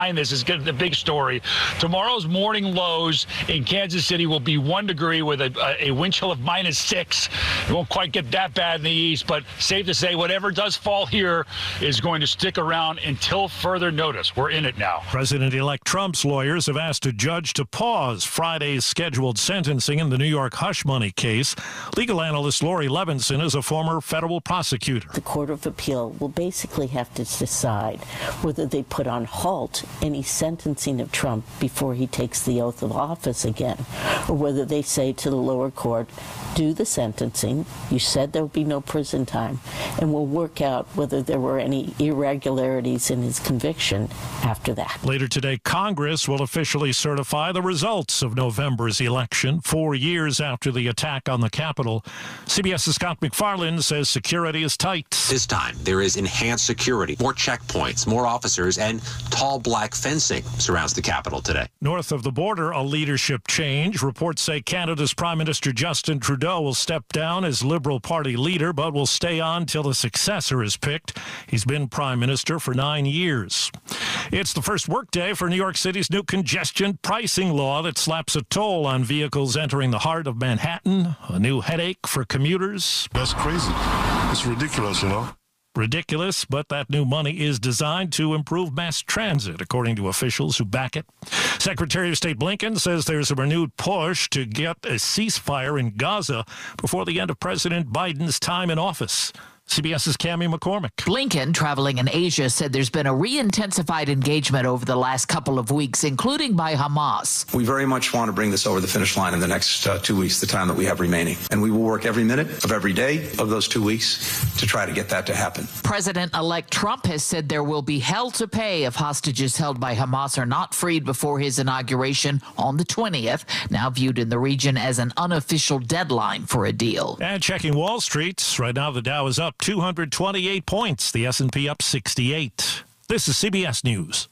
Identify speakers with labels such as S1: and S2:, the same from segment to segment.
S1: This is the big story. Tomorrow's morning lows in Kansas City will be 1 degree with a wind chill of -6. It won't quite get that bad in the east, but safe to say whatever does fall here is going to stick around until further notice. We're in it now.
S2: President-elect Trump's lawyers have asked a judge to pause Friday's scheduled sentencing in the New York hush money case. Legal analyst Lori Levinson is a former federal prosecutor.
S3: The Court of Appeal will basically have to decide whether they put on halt any sentencing of Trump before he takes the oath of office again, or whether they say to the lower court, do the sentencing, you said there will be no prison time, and we'll work out whether there were any irregularities in his conviction after that.
S2: Later today, Congress will officially certify the results of November's election, 4 years after the attack on the Capitol. CBS's Scott McFarland says security is tight.
S4: This time, there is enhanced security, more checkpoints, more officers, and tall black fencing surrounds the Capitol today.
S2: North of the border, a leadership change. Reports say Canada's Prime Minister Justin Trudeau will step down as Liberal Party leader, but will stay on till a successor is picked. He's been Prime Minister for 9 years. It's the first workday for New York City's new congestion pricing law that slaps a toll on vehicles entering the heart of Manhattan. A new headache for commuters.
S5: That's crazy. It's ridiculous, you know.
S2: Ridiculous, but that new money is designed to improve mass transit, according to officials who back it. Secretary of State Blinken says there's a renewed push to get a ceasefire in Gaza before the end of President Biden's time in office. CBS's Cammie McCormick.
S6: Blinken, traveling in Asia, said there's been a re-intensified engagement over the last couple of weeks, including by Hamas.
S7: We very much want to bring this over the finish line in the next 2 weeks, the time that we have remaining. And we will work every minute of every day of those 2 weeks to try to get that to happen.
S6: President-elect Trump has said there will be hell to pay if hostages held by Hamas are not freed before his inauguration on the 20th, now viewed in the region as an unofficial deadline for a deal.
S2: And checking Wall Street, right now the Dow is up 228 points, the S&P up 68. This is CBS News.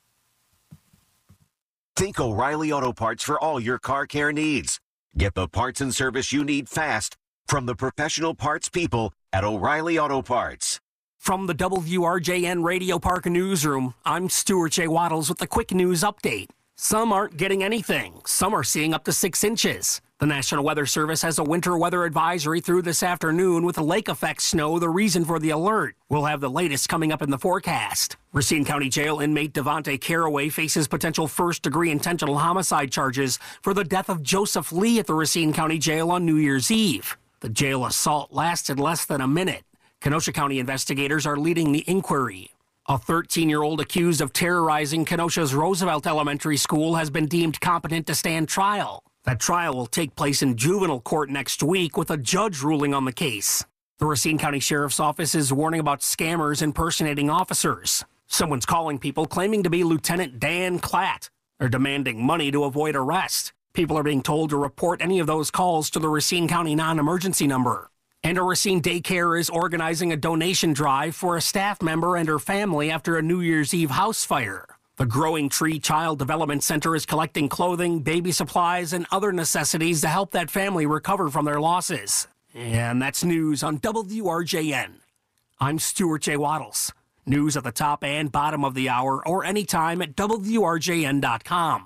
S8: Think O'Reilly Auto Parts for all your car care needs. Get the parts and service you need fast from the professional parts people at O'Reilly Auto Parts.
S9: From the WRJN Radio Park Newsroom, I'm Stuart J. Waddles with the quick news update. Some aren't getting anything. Some are seeing up to 6 inches. The National Weather Service has a winter weather advisory through this afternoon with lake effect snow the reason for the alert. We'll have the latest coming up in the forecast. Racine County Jail inmate Devontae Caraway faces potential first-degree intentional homicide charges for the death of Joseph Lee at the Racine County Jail on New Year's Eve. The jail assault lasted less than a minute. Kenosha County investigators are leading the inquiry. A 13-year-old accused of terrorizing Kenosha's Roosevelt Elementary School has been deemed competent to stand trial. That trial will take place in juvenile court next week with a judge ruling on the case. The Racine County Sheriff's Office is warning about scammers impersonating officers. Someone's calling people claiming to be Lieutenant Dan Klatt. They're demanding money to avoid arrest. People are being told to report any of those calls to the Racine County non-emergency number. And a Racine daycare is organizing a donation drive for a staff member and her family after a New Year's Eve house fire. The Growing Tree Child Development Center is collecting clothing, baby supplies, and other necessities to help that family recover from their losses. And that's news on WRJN. I'm Stuart J. Waddles. News at the top and bottom of the hour or anytime at WRJN.com.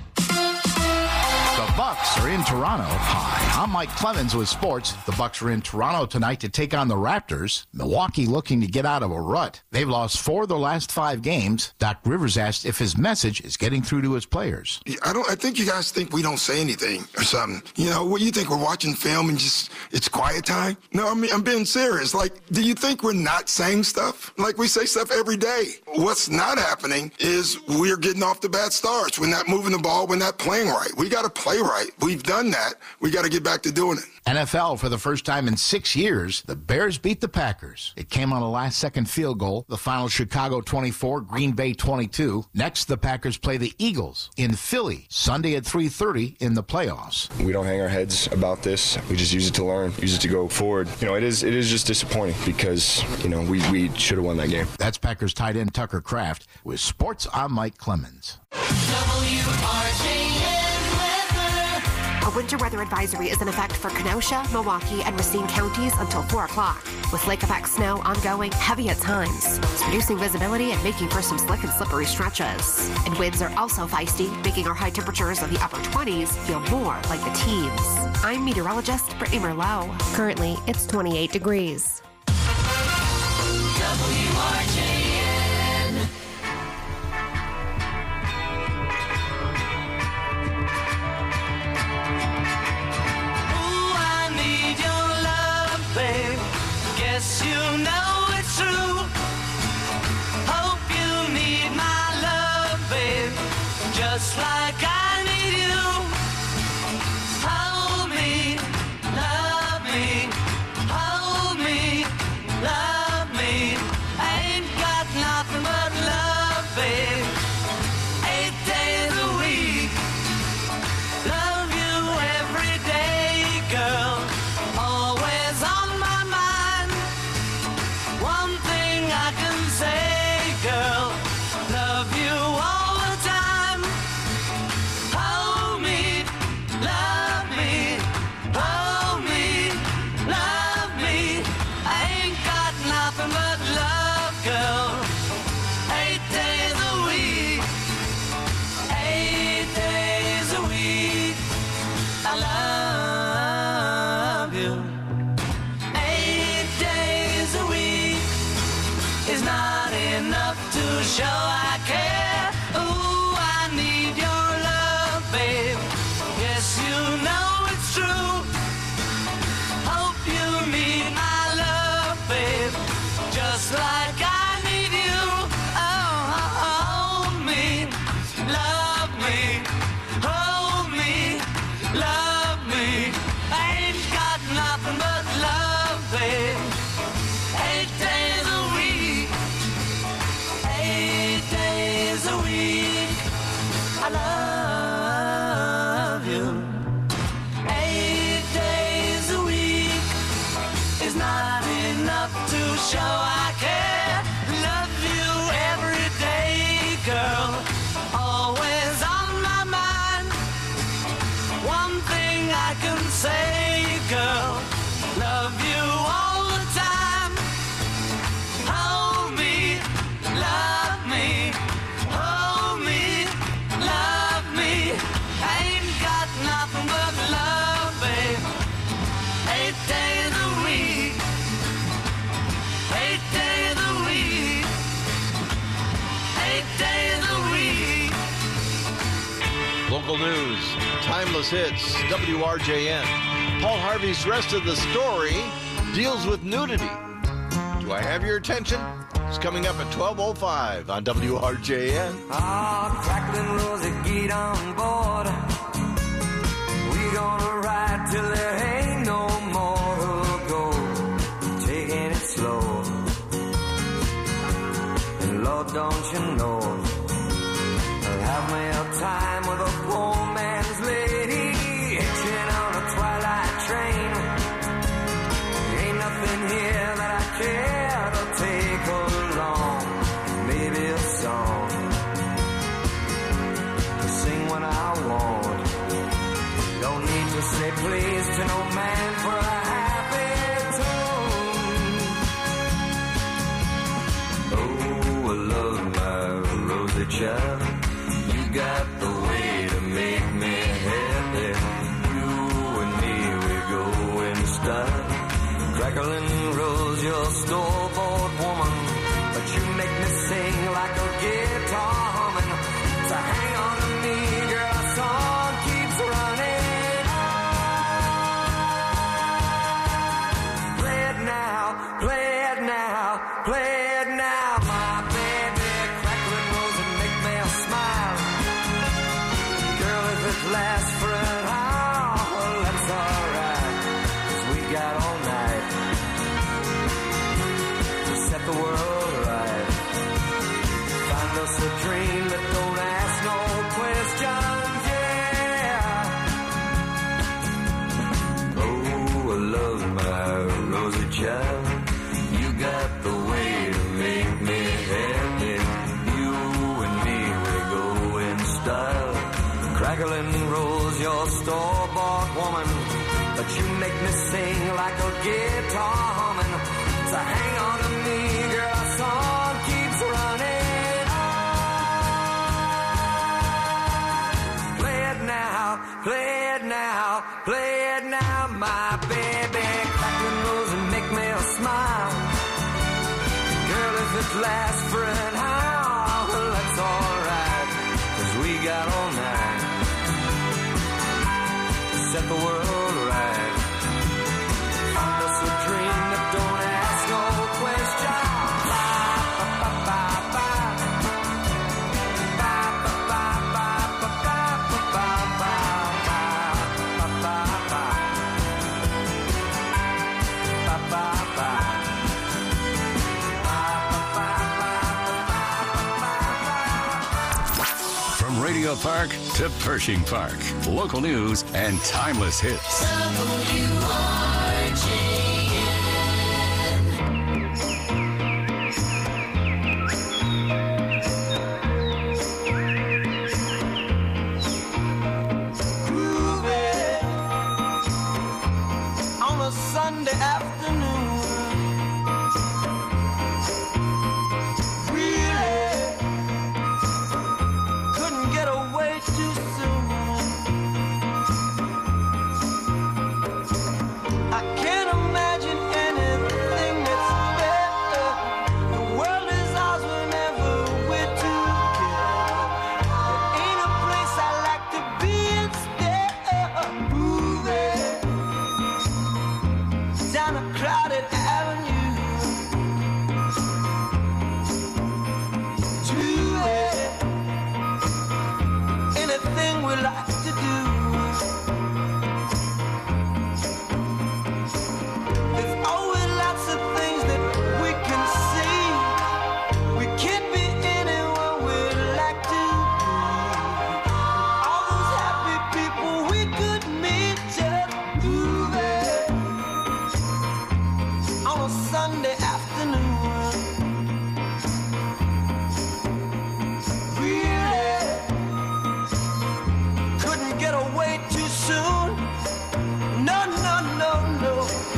S10: The Bucks are in Toronto. Hi, I'm Mike Clemens with sports. The Bucks are in Toronto tonight to take on the Raptors. Milwaukee looking to get out of a rut. They've lost 4 of their last 5 games. Doc Rivers asked if his message is getting through to his players.
S5: I think you guys think we don't say anything or something. You know, what do you think, we're watching film and just it's quiet time? No, I mean, I'm being serious. Like, do you think we're not saying stuff? Like, we say stuff every day. What's not happening is we're getting off to bad starts. We're not moving the ball. We're not playing right. We got to play right. We've done that. We got to get back to doing it.
S10: NFL, for the first time in 6 years, the Bears beat the Packers. It came on a last-second field goal. The final, Chicago 24, Green Bay 22. Next, the Packers play the Eagles in Philly, Sunday at 3:30 in the playoffs.
S11: We don't hang our heads about this. We just use it to learn, use it to go forward. You know, it is just disappointing because, you know, we should have won that game.
S10: That's Packers tight end Tucker Kraft. With sports, I'm Mike Clemens.
S12: WRJN weather. A winter weather advisory is in effect for Kenosha, Milwaukee, and Racine counties until 4 o'clock. With lake effect snow ongoing, heavy at times. It's reducing visibility and making for some slick and slippery stretches. And winds are also feisty, making our high temperatures of the upper 20s feel more like the teens. I'm meteorologist Brittany Merlot. Currently, it's 28 degrees.
S13: WRJN. Ooh, I need your love, babe. Guess you know it's true. Hope you need my love, babe. Just like I need you. Hold me, love me. Hold me, love me. I ain't got nothing but love, babe. 8 days a week. Love you every day, girl. Always on my mind. One thing I can say, girl. Love you all the time. Hold me, love me. Hold me, love me. I ain't got nothing but love, girl. 8 days a week. 8 days a week. I love you. 8 days a week is not enough to show I care. Ooh, I need your love, babe. Yes, you know it's true. Hope you need my love, babe. Just like I need you. Oh, hold me, love me. Hold me, love me. I ain't got nothing but love, babe. 8 days a week. 8 days a week. I love you. 8 days a week is not enough to show I care. Love you every day, girl. Always on my mind. One thing I can say, girl. Love you all the time. Hold me, love me. Hold me, love me. I ain't got nothing but love, babe. 8 days a week. 8 days a week. 8 days a week.
S14: Local news, timeless hits, WRJN. Paul Harvey's rest of the story deals with nudity. Do I have your attention? It's coming up at 12:05 on WRJN.
S13: Ah, crackling rosy, get on board. We gonna ride till there ain't no more to go. Taking it slow. And Lord, don't you know, I'll have me a time with a poor man's lady, hitching on a twilight train. Ain't nothing here that I care to take along. Maybe a song to sing when I want. Don't need to say please to no man for a happy tone. Oh, I love my rosy child. You got the way to make me happy. You and me, we go in style. Crackling rose, your store-bought woman, but you make me sing like a guitar humming. So hang on to me, girl, our song keeps running on. Play it now, play it now, play it now, my baby. Crackling rose and make me smile. Girl, if it lasts for an hour, that's alright, 'cause we got all night. Jacqueline Rose, your store-bought woman, but you make me sing like a guitar humming. So hang on to me, girl, our song keeps running on. Play it now, play it now, play it now, my baby. Jacqueline Rose and make me smile. Girl, if it lasts for an hour, well, that's alright, 'cause we got all night to set the world right. Find us a dream that don't ask no question.
S15: From Radio Park to Pershing Park, local news and timeless hits.
S13: On a Sunday afternoon, really couldn't get away too soon. I can't imagine anything that's better. The world is ours whenever we're together. There ain't a place I like to be instead of moving down a crowded avenue to anything we like to do. There's always lots of things that we can see. We can't be anyone we'd like to be. All those happy people we could meet just moving on a Sunday afternoon. Really couldn't get away too soon. No, no, no, no.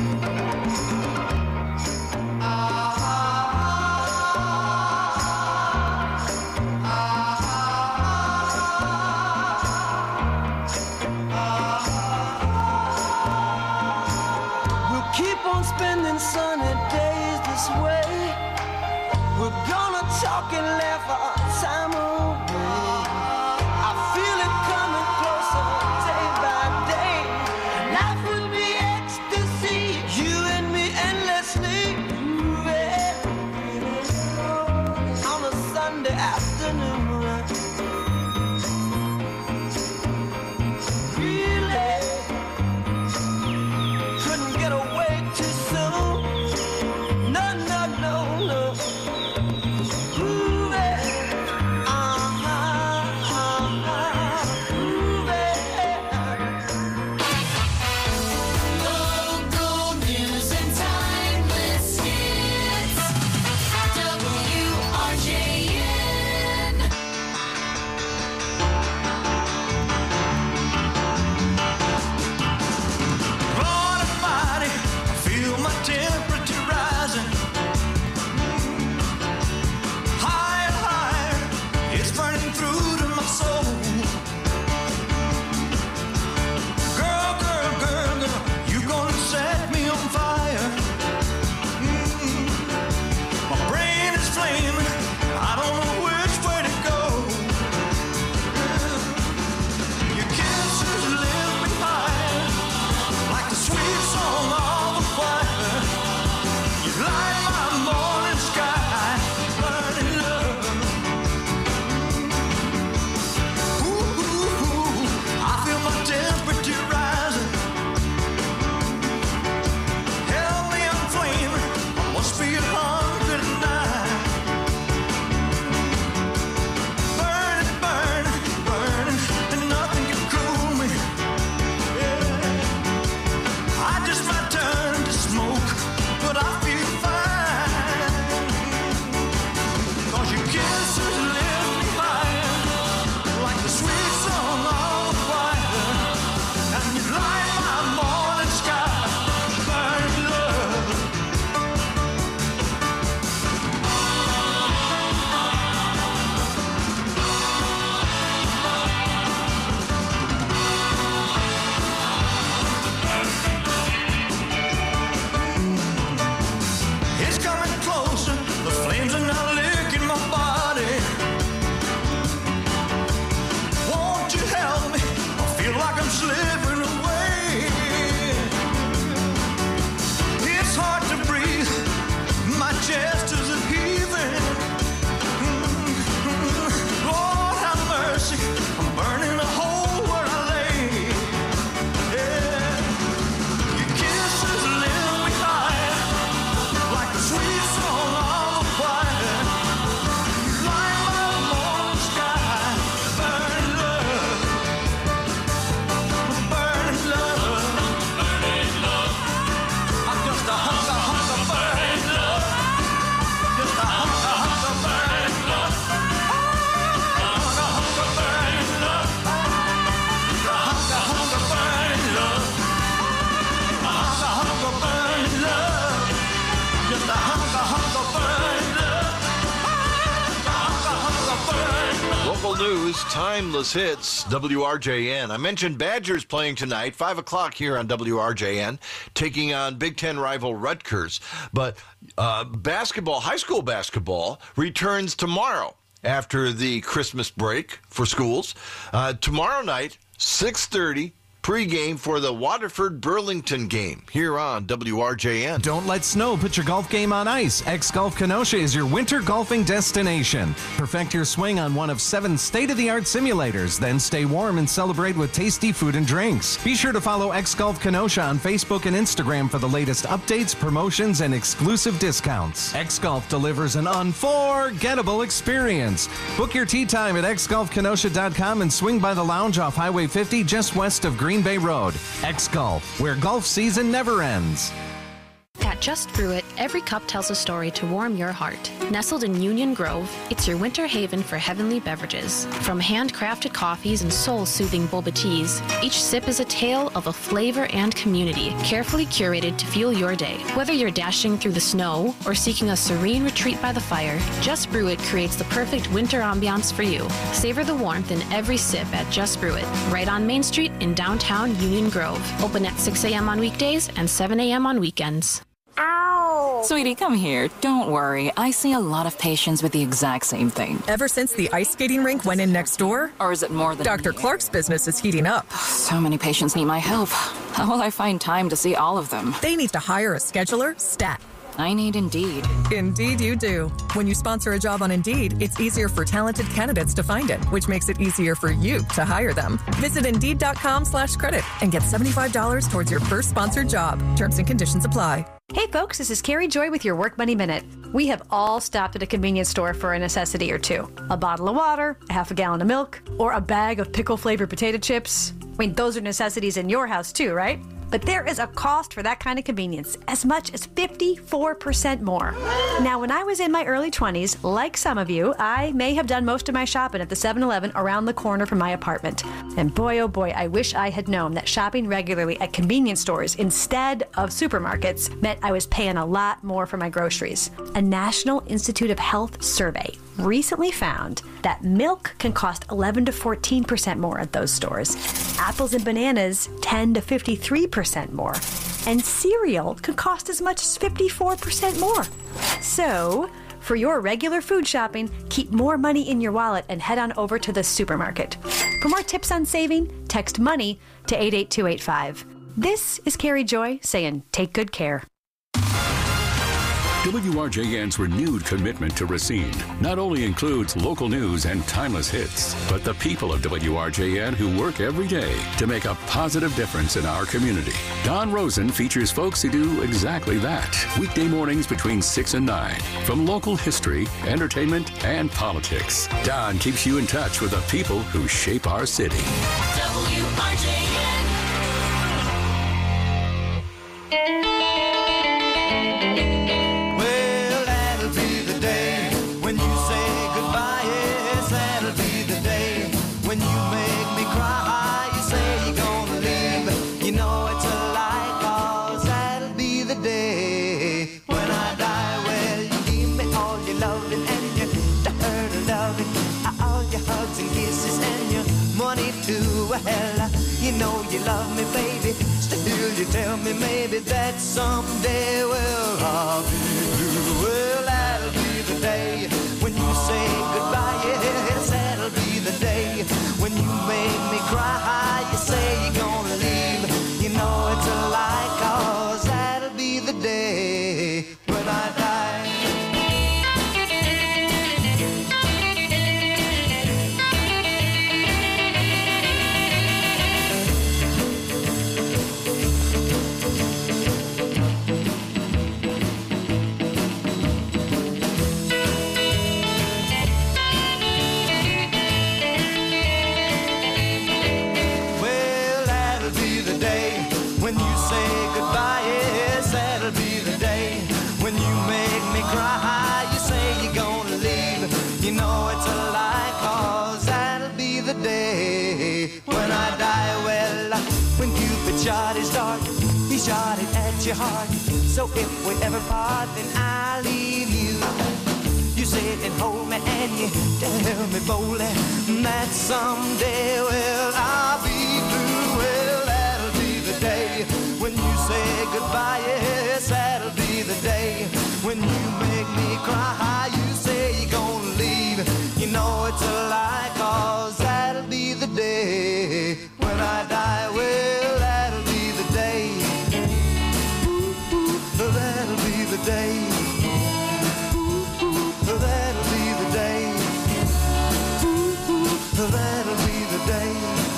S13: We'll keep on spending sunny days this way. We're gonna talk and laugh our time away. I feel it coming closer day by day. Life will be ecstasy, you and me endlessly moving on a Sunday afternoon. Really couldn't get away too soon. No, no, no, no. Moving
S14: Local news, timeless hits, WRJN. I mentioned Badgers playing tonight, 5 o'clock here on WRJN, taking on Big Ten rival Rutgers. But basketball, high school basketball, returns tomorrow after the Christmas break for schools. Tomorrow night, 6:30. Pre-game for the Waterford-Burlington game here on WRJN.
S16: Don't let snow put your golf game on ice. X-Golf Kenosha is your winter golfing destination. Perfect your swing on one of 7 state-of-the-art simulators. Then stay warm and celebrate with tasty food and drinks. Be sure to follow X-Golf Kenosha on Facebook and Instagram for the latest updates, promotions, and exclusive discounts. X-Golf delivers an unforgettable experience. Book your tee time at xgolfkenosha.com and swing by the lounge off Highway 50 just west of Green Bay Road. X-Golf, where golf season never ends.
S17: At Just Brew It, every cup tells a story to warm your heart. Nestled in Union Grove, it's your winter haven for heavenly beverages. From handcrafted coffees and soul-soothing boba teas, each sip is a tale of a flavor and community, carefully curated to fuel your day. Whether you're dashing through the snow or seeking a serene retreat by the fire, Just Brew It creates the perfect winter ambiance for you. Savor the warmth in every sip at Just Brew It, right on Main Street in downtown Union Grove. Open at 6 a.m. on weekdays and 7 a.m. on weekends.
S18: Ow! Sweetie, come here. Don't worry. I see a lot of patients with the exact same thing.
S19: Ever since the ice skating rink went in next door?
S18: Or is it more than...
S19: Dr. Clark's business is heating up.
S18: So many patients need my help. How will I find time to see all of them?
S19: They need to hire a scheduler, stat.
S18: I need Indeed.
S19: Indeed you do. When you sponsor a job on Indeed, it's easier for talented candidates to find it, which makes it easier for you to hire them. Visit Indeed.com/credit and get $75 towards your first sponsored job. Terms and conditions apply.
S20: Hey folks, this is Carrie Joy with your Work Money Minute. We have all stopped at a convenience store for a necessity or two. A bottle of water, a half a gallon of milk, or a bag of pickle-flavored potato chips. I mean, those are necessities in your house too, right? But there is a cost for that kind of convenience, as much as 54% more. Now, when I was in my early 20s, like some of you, I may have done most of my shopping at the 7-Eleven around the corner from my apartment. And boy, oh boy, I wish I had known that shopping regularly at convenience stores instead of supermarkets meant I was paying a lot more for my groceries. A National Institute of Health survey recently found that milk can cost 11 to 14% more at those stores. Apples and bananas 10 to 53% more. And cereal can cost as much as 54% more. So, for your regular food shopping, keep more money in your wallet and head on over to the supermarket. For more tips on saving, text MONEY to 88285. This is Carrie Joy saying take good care.
S15: WRJN's renewed commitment to Racine not only includes local news and timeless hits, but the people of WRJN who work every day to make a positive difference in our community. Don Rosen features folks who do exactly that. Weekday mornings between 6 and 9. From local history, entertainment, and politics, Don keeps you in touch with the people who shape our city.
S13: WRJN. Well, you know you love me, baby. Still, you tell me maybe that someday, well, I'll be blue. Well, that'll be the day when you say goodbye. Yes, that'll be the day when you make me cry. You say you're gonna leave. You know it's a lie, 'cause that'll be the day when I die. Shot his dart, he shot it at your heart. So if we ever part, then I leave you. You You sit and hold me and you tell me boldly that someday, well, I'll be through. Well, that'll be the day when you say goodbye. Yes, that'll be the day when you make me cry. You say you're gonna leave. You know it's a lie, 'cause that'll be the day when I die. Well, that'll be the day. That'll be the day. That'll be the day. That'll be the day.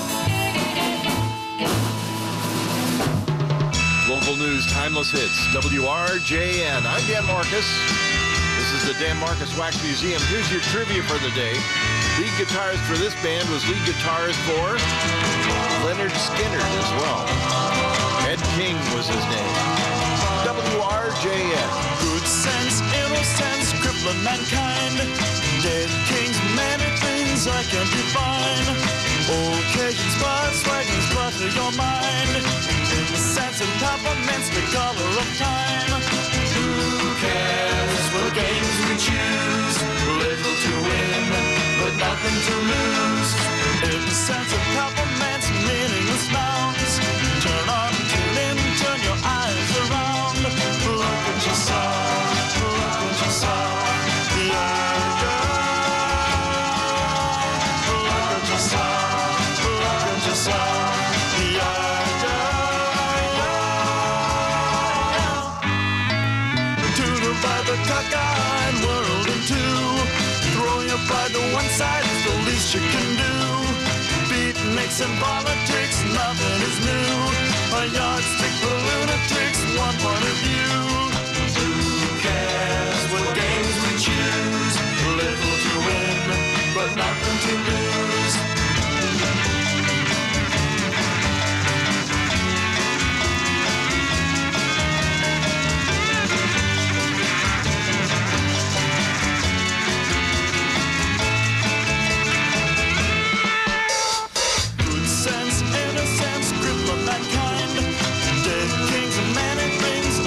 S14: Local news, timeless hits, WRJN. I'm Dan Marcus. This is the Dan Marcus Wax Museum. Here's your trivia for the day. Lead guitarist for this band was lead guitarist for Leonard Skinner as well. Ed King was his name. WRJN.
S21: Good sense, innocence, crippling mankind. Dead kings, many things I can't define. Occasions, but swagons, clutter your mind. Innocence and peppermints, the color of time. Who cares what games we choose? Little to win, but nothing to lose. Innocence and peppermints, meaningless nouns. Turn on, tune in, turn your eyes around. Look at yourself, look at yourself. Yeah, yeah. Look at yourself, look at yourself. Yeah, yeah. To divide the cockeyed world in two. Throw your pride to one side, it's the least you can do. Beatniks and politics, nothing is new. A yardstick for lunatics, one point of view. Who cares what games we choose? Little to win, but nothing to lose. Good sense, innocence, crippling mankind. Dead kings and many things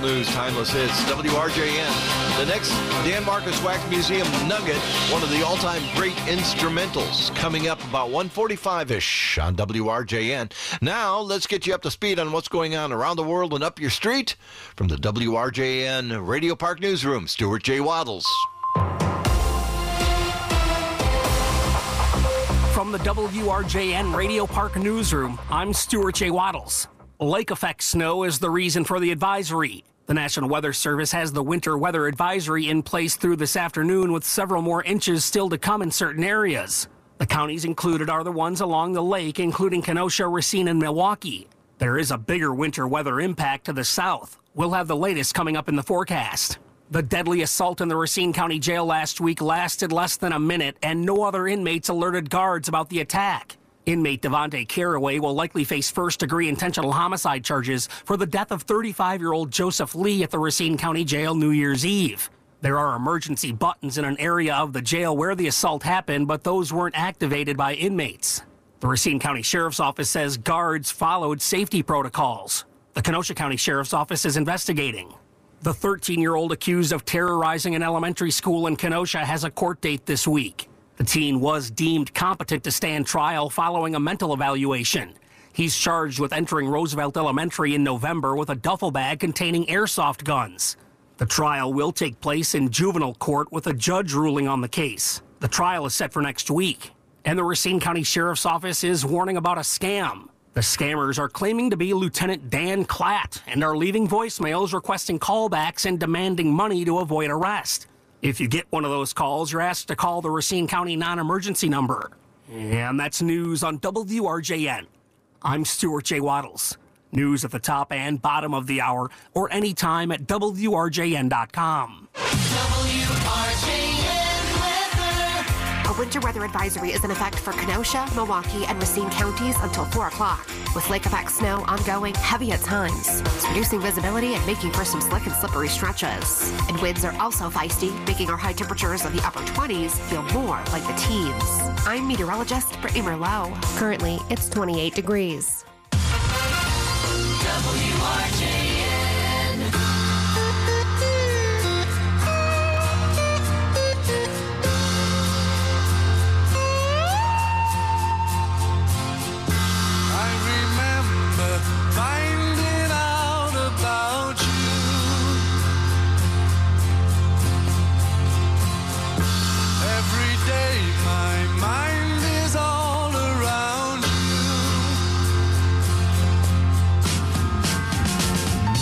S14: news, timeless hits, WRJN. The next Dan Marcus Wax Museum nugget, one of the all-time great instrumentals, coming up about 1:45-ish on WRJN. Now, let's get you up to speed on what's going on around the world and up your street. From the WRJN Radio Park Newsroom, Stuart J. Waddles.
S9: From the WRJN Radio Park Newsroom, I'm Stuart J. Waddles. Lake effect snow is the reason for the advisory. The National Weather Service has the winter weather advisory in place through this afternoon, with several more inches still to come in certain areas. The counties included are the ones along the lake, including Kenosha, Racine, and Milwaukee. There is a bigger winter weather impact to the south. We'll have the latest coming up in the forecast. The deadly assault in the Racine County Jail last week lasted less than a minute, and no other inmates alerted guards about the attack. Inmate Devontae Carraway will likely face first-degree intentional homicide charges for the death of 35-year-old Joseph Lee at the Racine County Jail New Year's Eve. There are emergency buttons in an area of the jail where the assault happened, but those weren't activated by inmates. The Racine County Sheriff's Office says guards followed safety protocols. The Kenosha County Sheriff's Office is investigating. The 13-year-old accused of terrorizing an elementary school in Kenosha has a court date this week. The teen was deemed competent to stand trial following a mental evaluation. He's charged with entering Roosevelt Elementary in November with a duffel bag containing airsoft guns. The trial will take place in juvenile court with a judge ruling on the case. The trial is set for next week. And the Racine County Sheriff's Office is warning about a scam. The scammers are claiming to be Lieutenant Dan Klatt and are leaving voicemails requesting callbacks and demanding money to avoid arrest. If you get one of those calls, you're asked to call the Racine County non-emergency number. And that's news on WRJN. I'm Stuart J. Waddles. News at the top and bottom of the hour or anytime at WRJN.com.
S12: A winter weather advisory is in effect for Kenosha, Milwaukee, and Racine counties until 4 o'clock. With lake effect snow ongoing, heavy at times. It's reducing visibility and making for some slick and slippery stretches. And winds are also feisty, making our high temperatures of the upper 20s feel more like the teens. I'm meteorologist Brittany Merlot. Currently, it's 28 degrees.
S13: WRJN.
S21: Finding out about you. Every day my mind is all around you.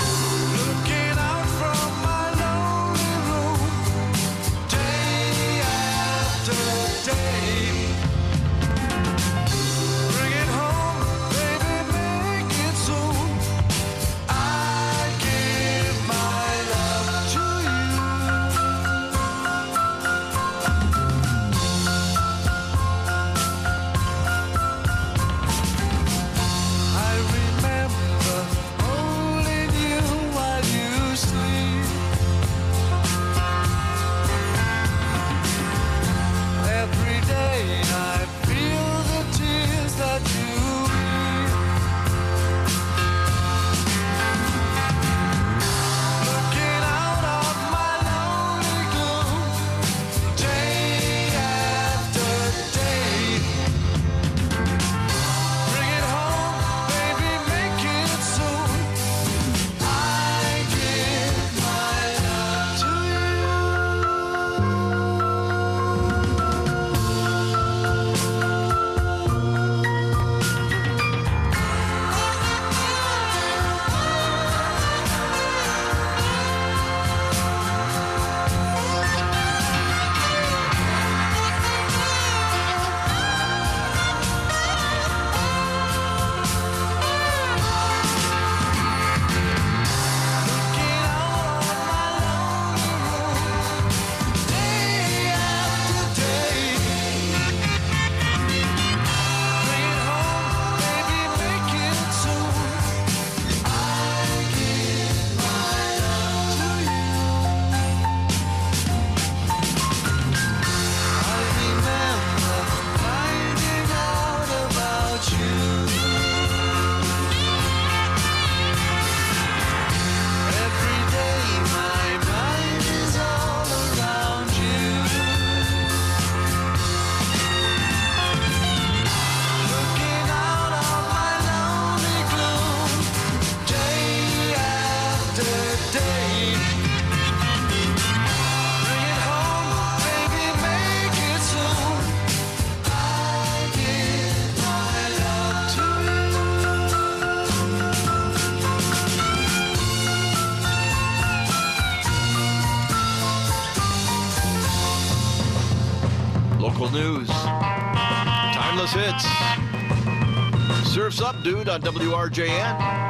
S14: news. Timeless hits. Surf's Up, dude, on WRJN.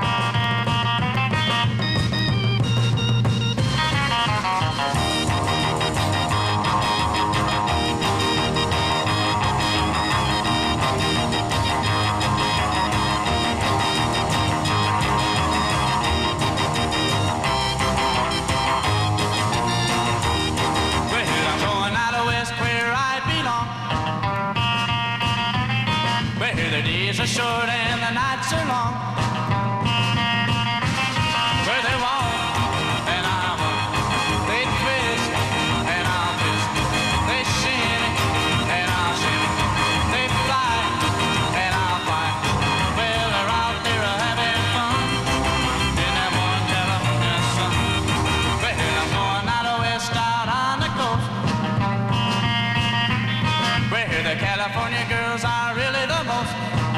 S13: Are short and the nights are long. Where they walk and I walk, they twist and I'll twist, they shimmy and I'll shimmy, they fly and I'll fly. Well, they're out there having fun in that one California sun. Well, I'm going out west, out on the coast, where the California girls are really the most.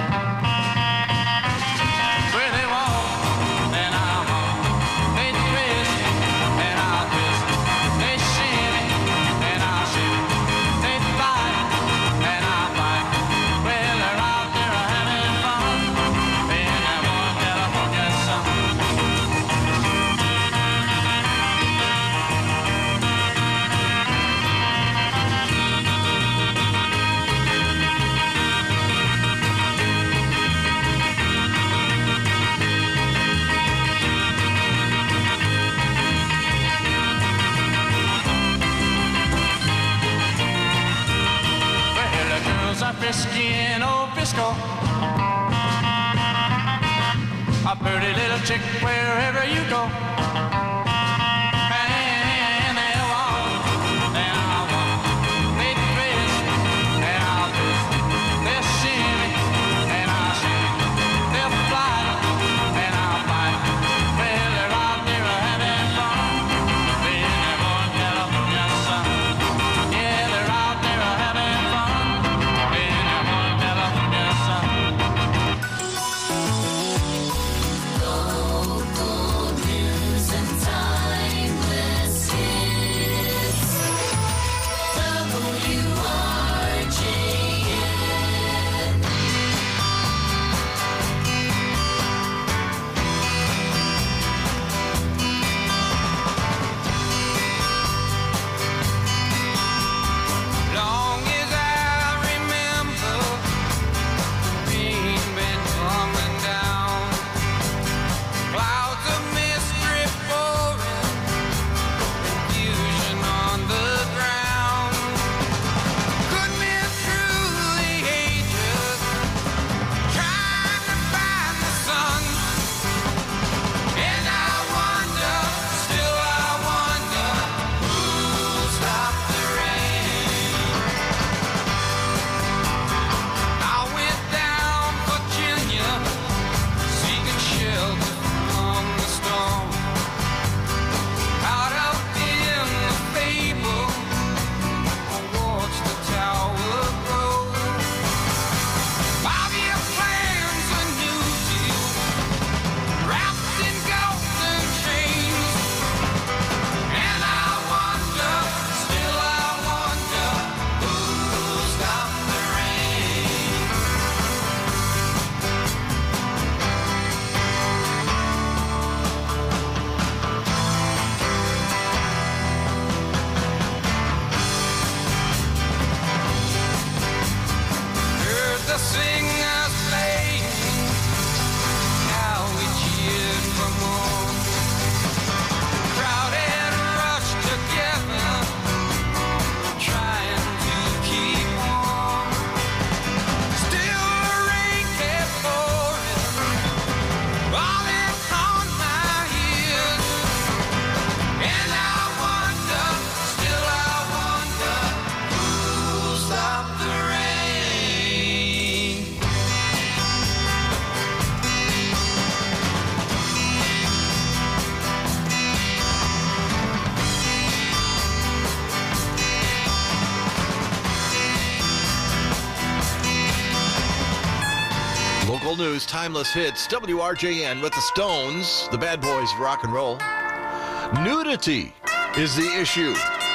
S13: Frisky in old Frisco, a pretty little chick wherever you go. And they walk, and I'll walk, they twist, and I'll twist, they'll shimmy, and I'll shimmy, they'll fly, and I'll fly. Well, they're out there having fun in that one California sun. Yeah, they're out there having fun.
S14: Local news, timeless hits, WRJN with the Stones, the bad boys of rock and roll. Nudity is the issue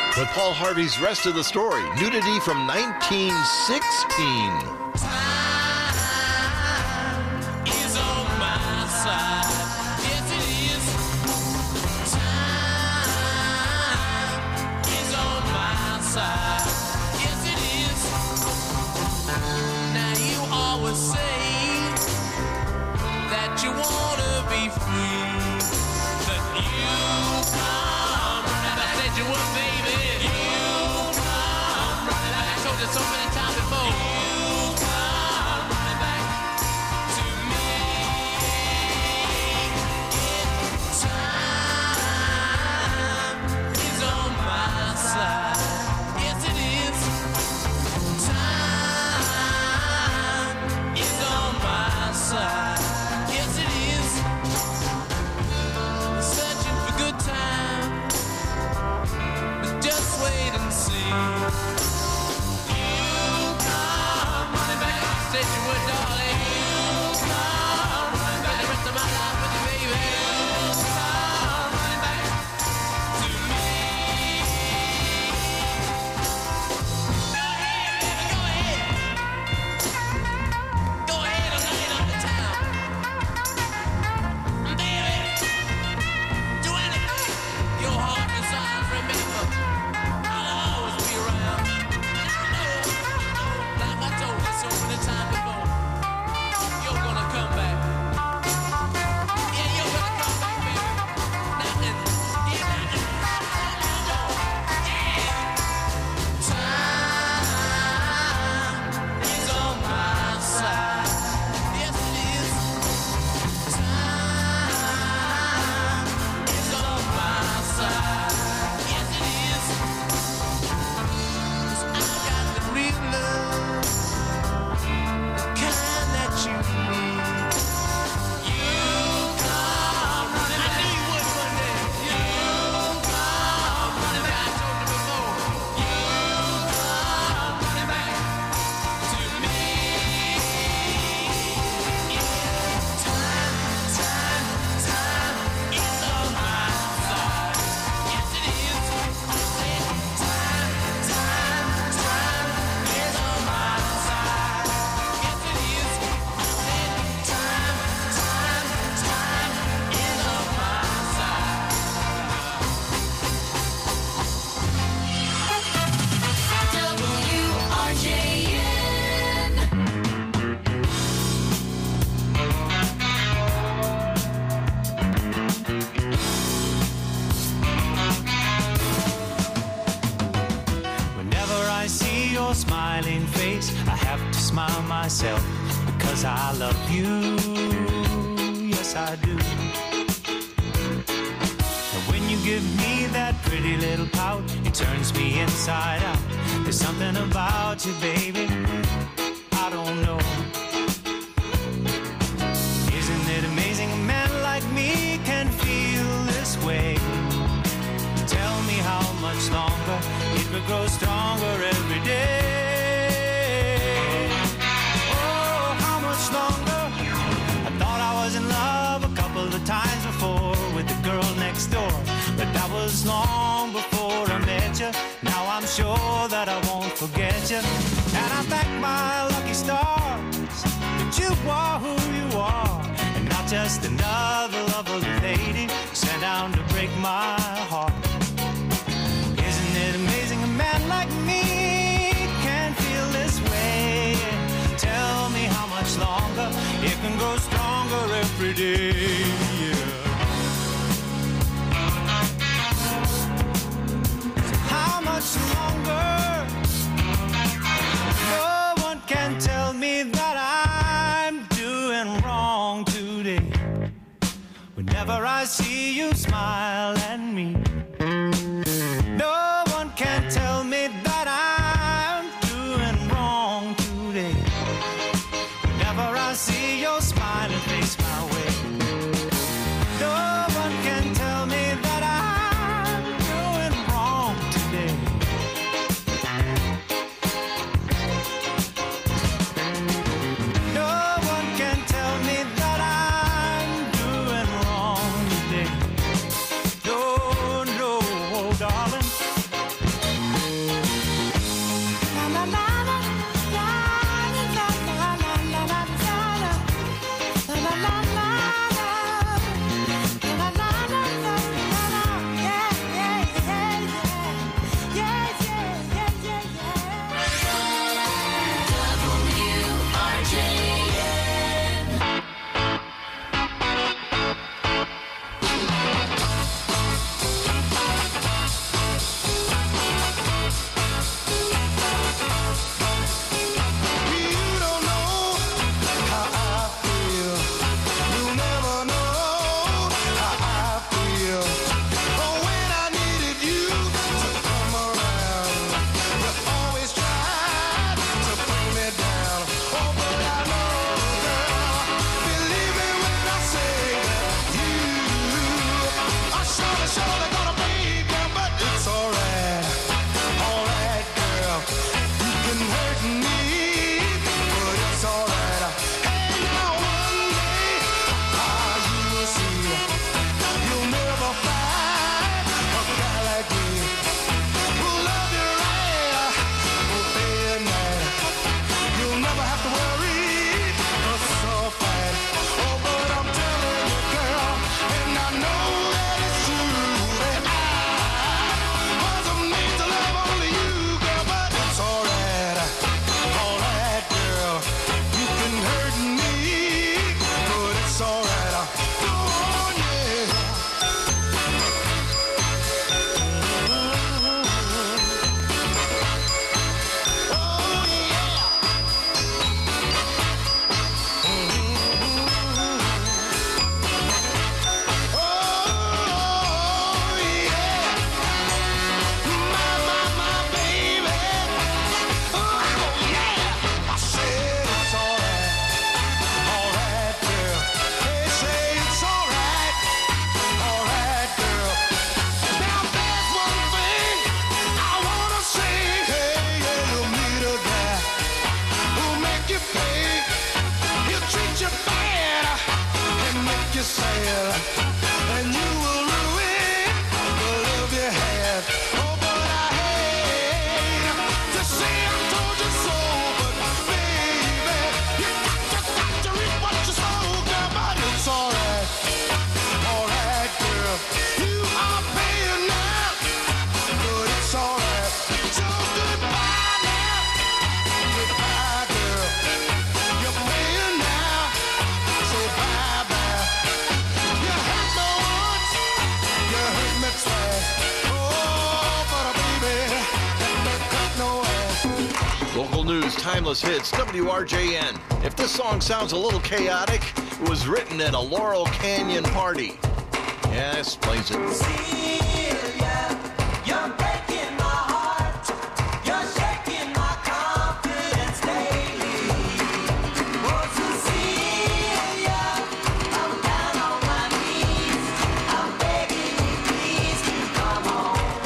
S14: But Paul Harvey's rest of the story, nudity from 1916.
S13: So many times before. You come running back to me. Time is on my side. Yes, it is. Time is on my side. Yes, it is. Searching for good times, but just wait and see. Said you would, darling. You come running back. The rest of my life with you, baby. You come running back to me. Go ahead, baby, go ahead. Go ahead and light up the town. Baby, do anything your heart desires. Remember, I'll always be around. Like I told you so many times before, you're gonna come back. Yeah, you're gonna come back, baby. Nothing. Yeah, nothing. Time is on my side. Yes, it is. Time is on my side. Yes, it is. 'Cause I got the real love. That you need. You come running back. I knew you would one day. You come running back. I told you before. You come running back to me. Time is on my side. Yes, it is. Time is on my side. Yes, it is.
S21: Whenever I see your smiling face, I have to smile myself because I love you. Yes, I do. And when you give me that pretty little pout, it turns me inside out. There's something about you, baby, I don't know. Isn't it amazing a man like me can feel this way? Tell me how much longer it will grow stronger every day. Oh, how much longer? I thought I was in love a couple of times before with the girl next door, but that was long before I met you. Now I'm sure that I won't forget you, and I thank my lucky stars that you are who you are, and not just another lovely lady sent down to break my heart. Isn't it amazing a man like me can feel this way? Tell me how much longer it can grow stronger every day. Yeah. How much longer? No one can tell me that I'm doing wrong today. Whenever I see you smile at me, no one can tell me that I'm doing wrong today. Whenever I see your smiling face my way, no one can tell me that I'm doing wrong today. No one can tell me that I'm doing wrong today. No, no. you sad, and you will ruin the love you had. Oh, but I hate to say I told you so, but baby, you got to reap what you sow, girl, but it's alright, girl. You are paying now, but it's alright. So goodbye now, goodbye, girl. You're paying now, so bye-bye. You hurt me once, you hurt me twice. Oh, but baby, that got no ass.
S14: Local news, timeless hits, WRJN. If this song sounds a little chaotic, it was written at a Laurel Canyon party. Yes, plays it.
S13: Celia, you're breaking my heart. You're shaking my confidence daily. Oh, Cecilia, I'm down on my knees. I'm begging you, please, to come home.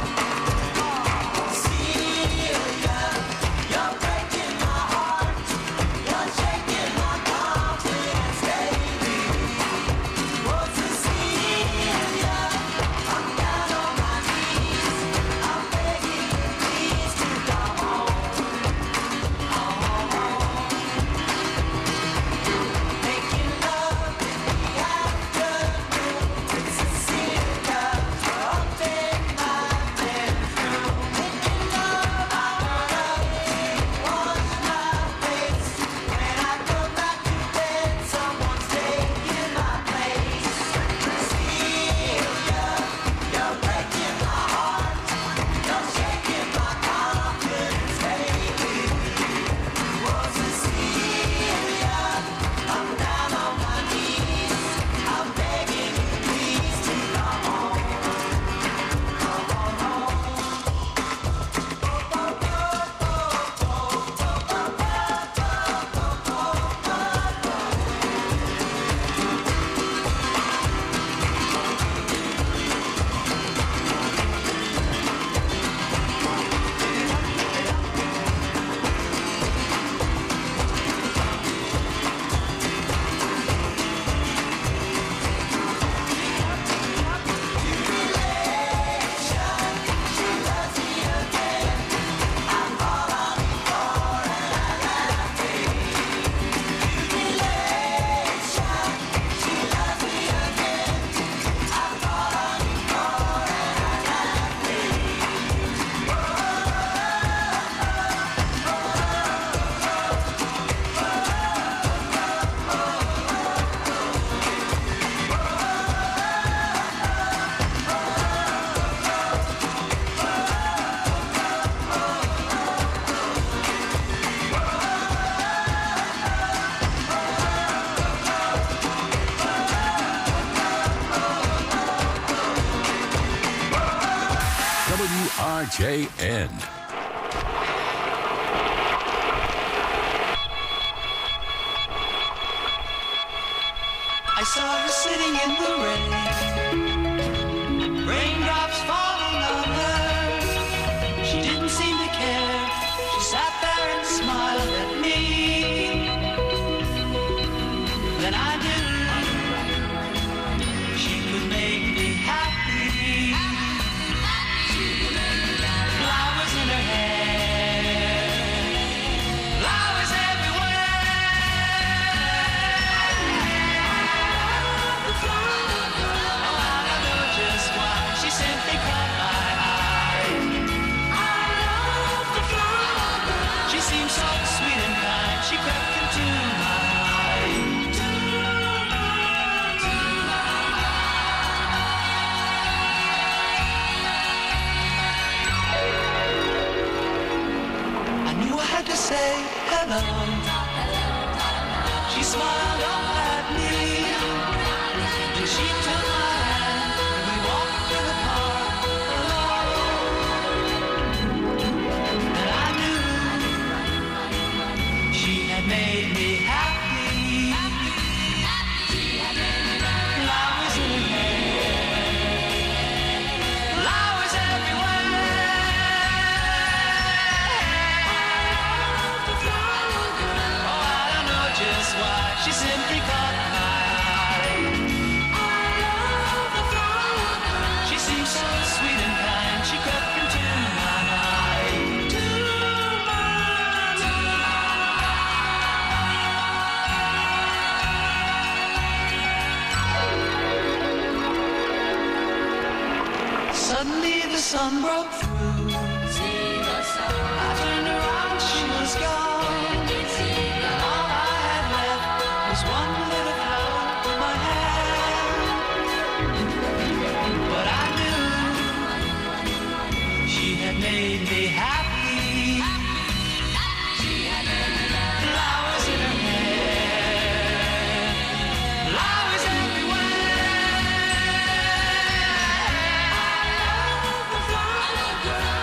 S13: Celia, you're breaking my heart. You're shaking my confidence daily. Oh, Cecilia, I'm down on my knees. I'm begging you, please, to come home. Making love in the afternoon. Cecilia, up in my bedroom. Making love, I wash my face. When I come back to bed, someone's taking my place. Cecilia, you're breaking my heart. You're shaking my confidence, baby. Oh, Cecilia, I'm down on my knees. I'm begging you, please, to come home. Come on home.
S15: WRJN.
S13: I saw her sitting in the rain, raindrops falling on her. She didn't seem to care. She sat there and smiled at me. Then I knew she could make me happy. Flowers in her hair, flowers everywhere. She simply caught my eye. I love the flower girl. She seemed so sweet and kind. She crept into my mind. I knew I had to say hello. She smiled up at me. And she took my hand. We walked through the park alone. And I knew she had made me happy. Flowers in her hair, flowers everywhere. Oh, I don't know just why she simply caught my eye. sun broke through. I turned around, she was gone. And all I had left was one little flower in my hand. But I knew she had made me happy. Flowers in her hair, flowers everywhere. I love the flower girl.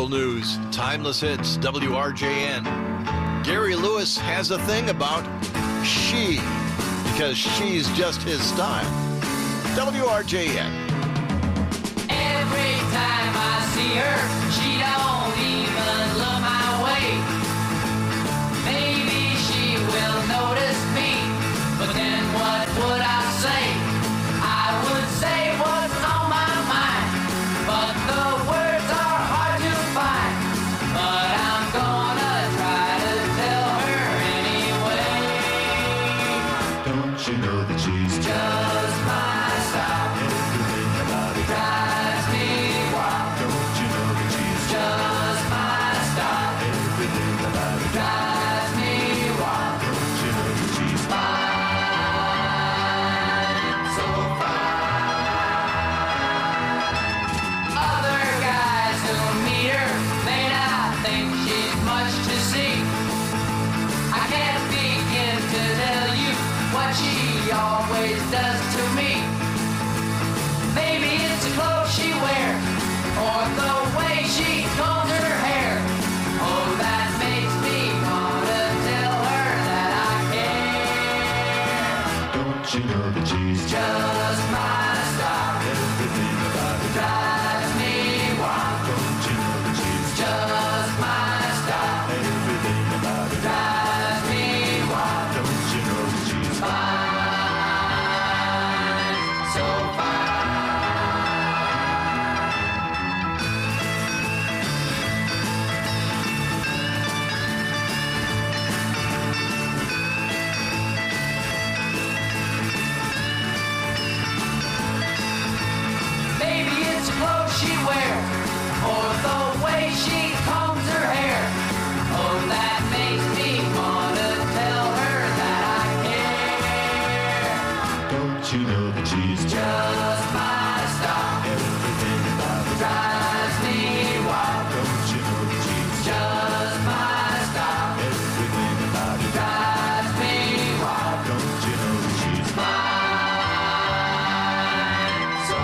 S14: Local news, timeless hits, WRJN. Gary Lewis has a thing about she, because she's just his style. WRJN.
S13: Every time I see her, she don't even look my way. Maybe she will notice me, but then what would I say? I would say what's on my mind, but the words are hard to find. But I'm gonna try to tell her anyway. Don't you know that she's just my style? Everything about it drives me wild. Don't you know that she's just my style? Everything about it drives me wild. Don't you know that she's fine, so fine. Other guys who meet her may not think she's much to see. I can't begin to tell you what she always does to me. Maybe it's the clothes she wears, or the way she combs her hair. Oh, that makes me wanna tell her that I care. Don't you know that she's just my style? Everything about it drives me wild. Don't you know that she's just my style? Everything about it drives me wild. Don't you know that she's fine, so fine. Maybe it's the clothes she wears, or the way she combs her hair. Oh, that makes me wanna tell her that I care. Don't you know that she's just my style? Everything about it drives me wild. Don't you know that she's just my style? Everything about it drives me wild. Don't you know that she's fine, so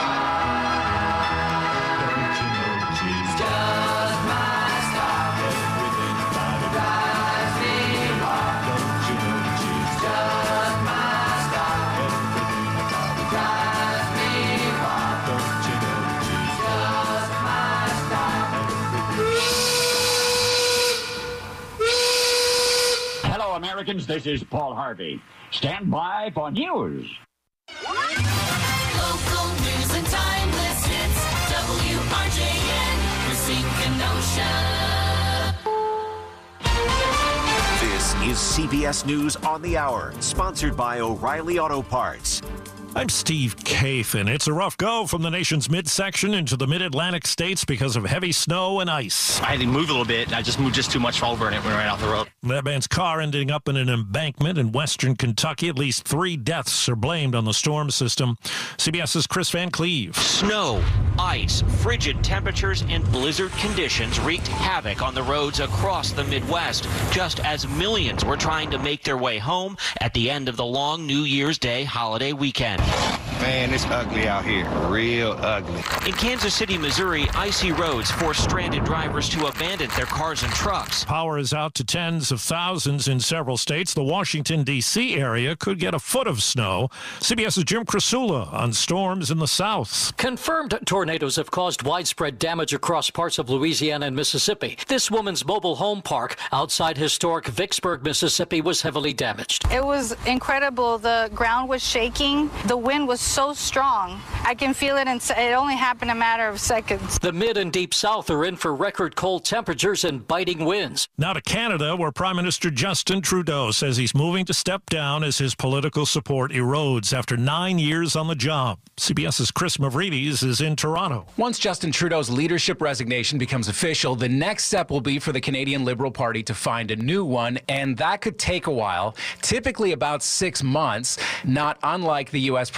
S13: fine. Don't you know that she's just my style? Everything about it drives me wild. Don't you know that she's just my style? Everything about it drives me wild. Don't you know that she's just my style?
S1: Hello, Americans. This is Paul Harvey. Stand by for news.
S13: Local news and timeless hits. WRJN, Racine, Kenosha.
S8: This is CBS News on the Hour, sponsored by O'Reilly Auto Parts.
S2: I'm Steve Kathan. It's a rough go from the nation's midsection into the mid-Atlantic states because of heavy snow and ice.
S22: I had to move a little bit. I just moved just too much over and it went right off the road.
S2: That man's car ending up in an embankment in western Kentucky. At least 3 deaths are blamed on the storm system. CBS's Chris Van Cleve.
S23: Snow, ice, frigid temperatures, and blizzard conditions wreaked havoc on the roads across the Midwest, just as millions were trying to make their way home at the end of the long New Year's Day holiday weekend.
S24: Man, it's ugly out here. Real ugly.
S23: In Kansas City, Missouri, icy roads forced stranded drivers to abandon their cars and trucks.
S2: Power is out to tens of thousands in several states. The Washington, D.C. area could get a foot of snow. CBS's Jim Krasula on storms in the south.
S25: Confirmed tornadoes have caused widespread damage across parts of Louisiana and Mississippi. This woman's mobile home park outside historic Vicksburg, Mississippi was heavily damaged.
S26: It was incredible. The ground was shaking. The wind was so strong. I can feel it, and it only happened a matter of seconds.
S25: The mid and deep south are in for record cold temperatures and biting winds.
S2: Now to Canada, where Prime Minister Justin Trudeau says he's moving to step down as his political support erodes after 9 years on the job. CBS's Chris Mavridis is in Toronto.
S27: Once Justin Trudeau's leadership resignation becomes official, the next step will be for the Canadian Liberal Party to find a new one, and that could take a while, typically about 6 months. Not unlike the U.S. primaries,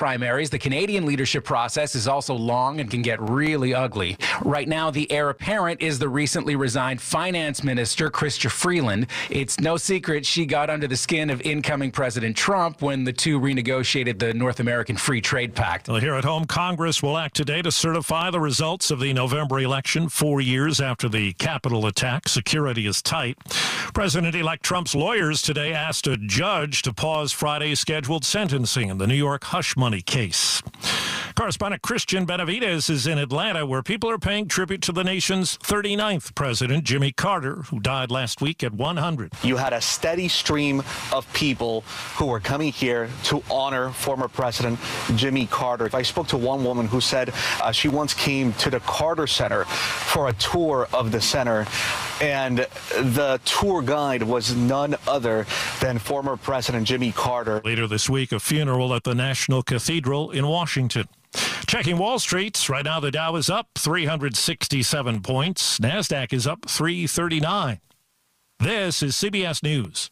S27: stories. The Canadian leadership process is also long and can get really ugly. Right now, the heir apparent is the recently resigned finance minister, Chrystia Freeland. It's no secret she got under the skin of incoming President Trump when the two renegotiated the North American Free Trade Pact.
S2: Well, here at home, Congress will act today to certify the results of the November election 4 years after the Capitol attack. Security is tight. President-elect Trump's lawyers today asked a judge to pause Friday's scheduled sentencing in the New York hush money case. Correspondent Christian Benavides is in Atlanta, where people are paying tribute to the nation's 39th president, Jimmy Carter, who died last week at 100.
S3: You had a steady stream of people who were coming here to honor former President Jimmy Carter. I spoke to one woman who said she once came to the Carter Center for a tour of the center, and the tour guide was none other than former President Jimmy Carter.
S2: Later this week, a funeral at the National Cathedral in Washington. Checking Wall Street, right now the Dow is up 367 points. NASDAQ is up 339. This is CBS News.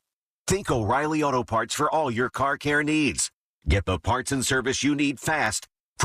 S8: Think O'Reilly Auto Parts for all your car care needs. Get the parts and service you need fast